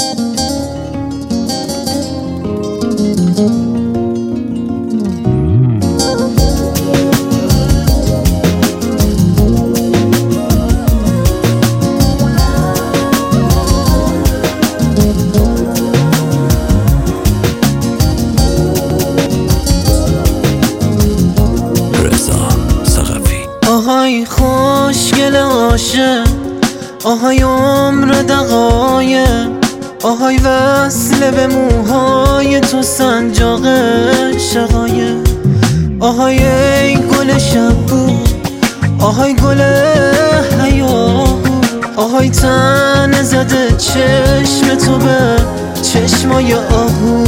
آهای خوشگل عاشق، آهای عمر دقایق، آهای وصله به موهای تو سنجاق شقایق، آهای ای گل شبو، آهای گل حیا، آهای تن زده چشم تو به چشمای آهو.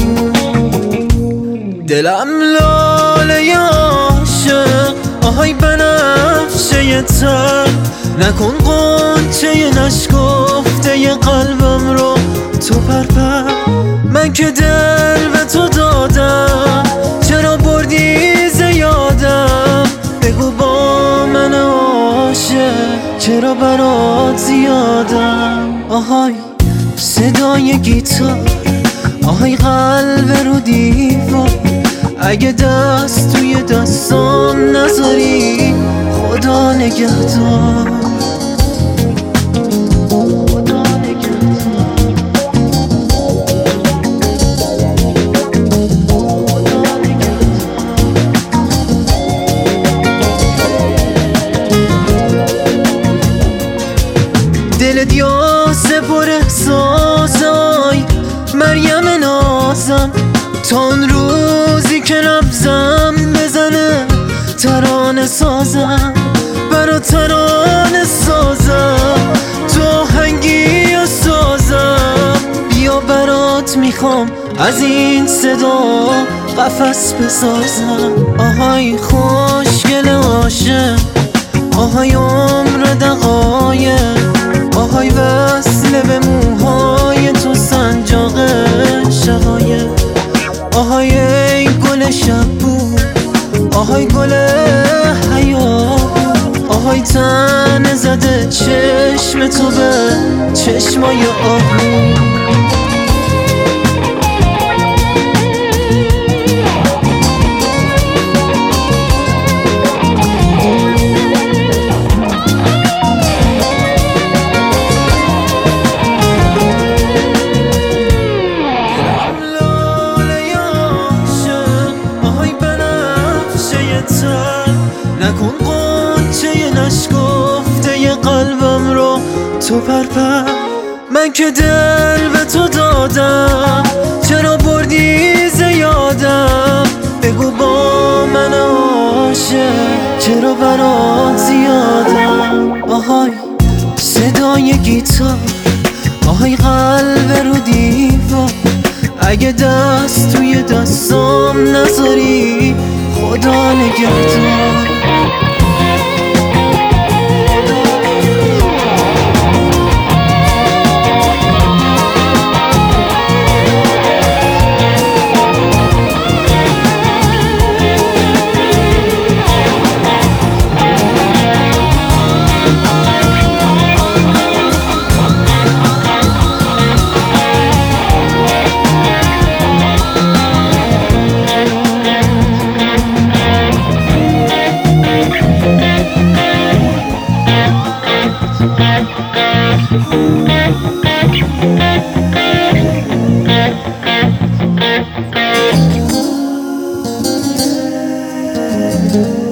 دلم لاله عاشق، آهای بنفشه تر، نکن غنچه نشکفته قلبم رو تو پرپر. من که دل به تو دادم، چرا بردی زیادم؟ بگو با من عاشق، چرا برات زیادم؟ آهای صدای گیتار، آهای قلب رو دیوار، اگه دست توی دستام نذاری خدا نگهدار. دلت یاسه پر احساس، آی مریم نازم، تا اون روزی که نبضم بزنه ترانه سازم، برا ترانه سازم، تو آهنگی سازم. بیا برات میخوام از این صدا قفس بسازم. آهای خوشگل عاشق، آهای عمر دقایق، آهای وصله به موهای تو سنجاق شقایق، آهای ای گل شبو، آهای گل حیا، آهای تن زده چشم تو به چشمای آهو. نکن غنچه نشکفته قلبم رو تو پرپر. من که دل به تو دادم، چرا بردی زیادم؟ بگو با من عاشق، چرا برات زیادم؟ آهای صدای گیتار، آهای قلب رو دیوار، اگه دست توی دستام نذاری خدا نگهدار. Thank you.